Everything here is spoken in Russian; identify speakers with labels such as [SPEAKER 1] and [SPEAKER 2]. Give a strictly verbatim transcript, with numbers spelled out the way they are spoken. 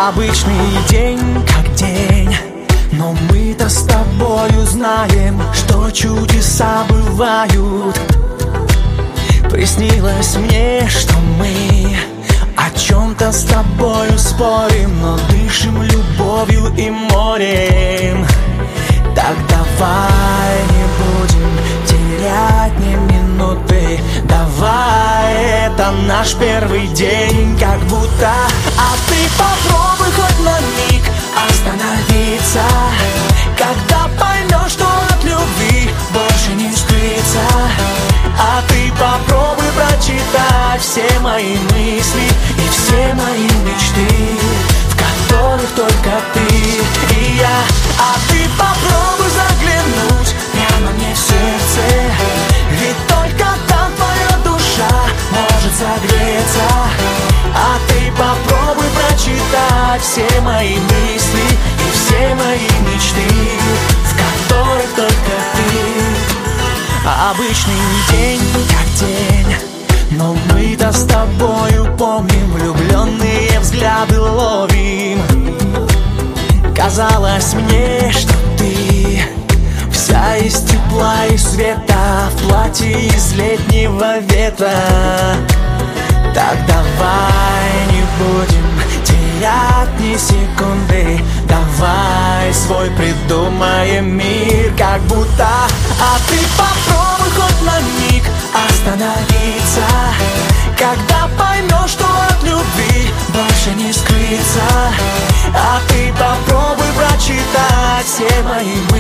[SPEAKER 1] Обычный день, как день, но мы-то с тобою знаем, что чудеса бывают. Приснилось мне, что мы о чем-то с тобою спорим, но дышим любовью и морем. Так давай не будем терять ни минуты, давай, это наш первый день, как будто. А ты попробуй хоть на миг остановиться, когда поймешь, что от любви больше не скрыться. А ты попробуй прочитать все мои мысли и все мои мечты, в которых только ты и я. А ты попробуй заглянуть прямо мне в сердце, ведь только там твоя душа может согреться. А ты попробуй прочитать все мои мысли и все мои мечты, в которых только ты. Обычный день, как день, но мы-то с тобою помним, влюбленные взгляды ловим. Казалось мне, что ты вся из тепла и света, в платье из летнего ветра. Так давай не будем терять ни секунды, давай свой придумаем мир, как будто. А ты попробуй хоть на миг остановиться, когда поймешь, что от любви больше не скрыться. А ты попробуй прочитать все мои